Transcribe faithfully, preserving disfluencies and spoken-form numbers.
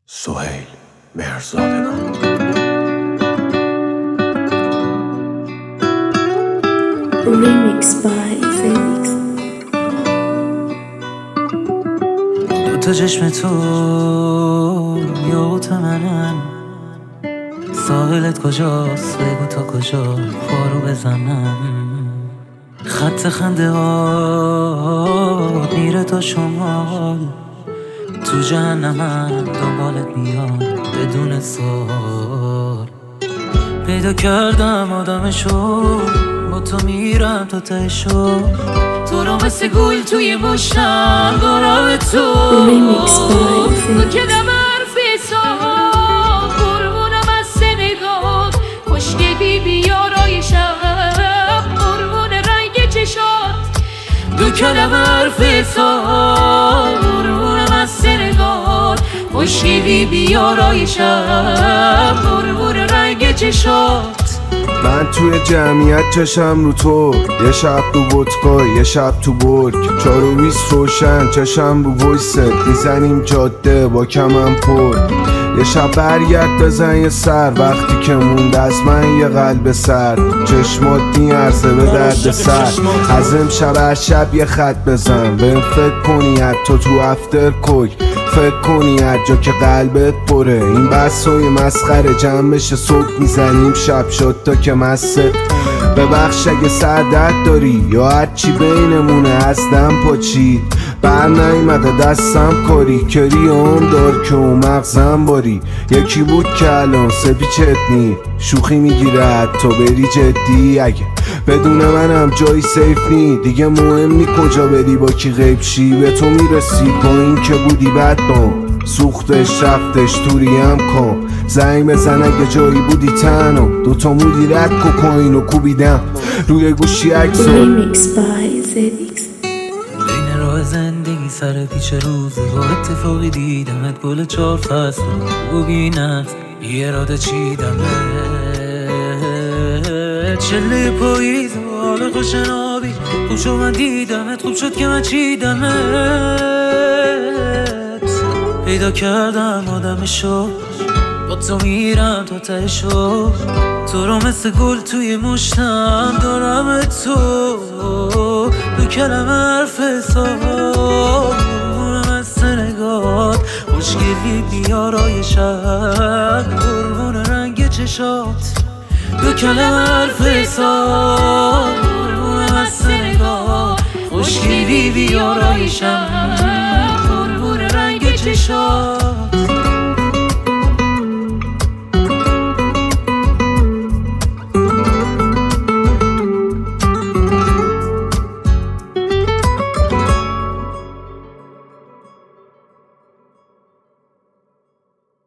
سهیل مهرزادگان. Remix by Felix. دوتا چشم تو یاقوت منن، ساحلت کجاست بگو تا کجا پارو بزنم. خط خنده ها میره تا شمال، تو جهنمم دنبالت میاد بدون سوال. پیدا کردم آدمشو، با تو میرم تا تهشو، تو رو مثل گل توی مشتم دارم تو. Remix by تو Felix. که دم حرف سا قربونم از سنگات، خوشگلی بیارای شب قربون رنگ چشات. دو کلم حرف سال قربونم از سنگات، خوشگلی بیارای شب قربون رنگ چشات. من توی جمعیت چشم رو تو، یه شب رو ودکا یه شب تو برگ، چار و بیست روشن چشم رو ویست، میزنیم جاده با کمم پر. یه شب برگرد بزن یه سر، وقتی که موند از من یه قلب سر، چشمات نیرزه به درد سر. از امشب هر شب یه خط بزن، بهم فکر کنی حتی تو افتر کوک، فکر کنی هر جا که قلبت پره. این بحثای مسخره جمع بشه صبح میزنیم شب شد تا که مست. ببخش اگه سعادت داری یا هرچی بینمونه از دم پاچید، بر نیمده دستم کاری کری هم دار که اون مغزم باری. یکی بود که الان سپیچت نی شوخی میگیره حتی بری جدی، اگه بدون منم جایی سیف نی دیگه مهم نی کجا بری با کی غیب شی. به تو میرسی با این که بودی بد با سوختش رفتش توریم کن، زنگ بزن اگه جایی بودی تنها، دوتا مودی رد کوکاین و کوبیدم روی گوشی عکسو. Remix by Felix. بین راه زندگی سر پیچ روزه با اتفاقی دیدمت گل چار فصل رو بینت یه راده چیدمه چله پاییز و حال خوشنابی. خوب شد من دیدمت، خوب شد که من چیدمت. پیدا کردم آدمشو، با تو میرم تا تهشو، تو رو مثل گل توی مشتم دارم تو. دو کلم حرف سال قربونم از سنگات، خوشگلی بیارای شب قربون رنگ چشات. دو کلم حرف سال قربونم از سنگات، خوشگلی بیارای شب قربون رنگ چشات.